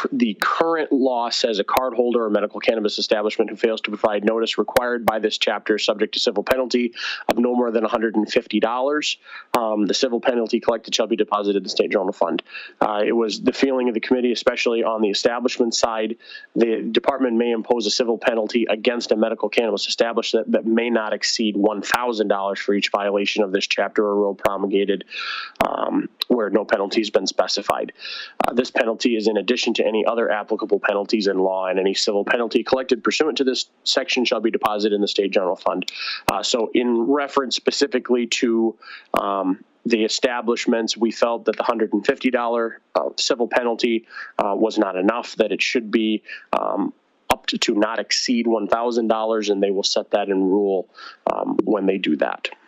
the current law says a cardholder or medical cannabis establishment who fails to provide notice required by this chapter is subject to civil penalty of no more than $150. The civil penalty collected shall be deposited in the state general fund. It was the feeling of the committee, especially on the establishment side, the department may impose a civil penalty against a medical cannabis establishment that may not exceed $1,000 for each violation of this chapter or rule promulgated where no penalty has been specified. This penalty is in addition to any other applicable penalties in law, and any civil penalty collected pursuant to this section shall be deposited in the state general fund. So in reference specifically to the establishments, we felt that the $150 civil penalty was not enough, that it should be up to not exceed $1,000, and they will set that in rule when they do that.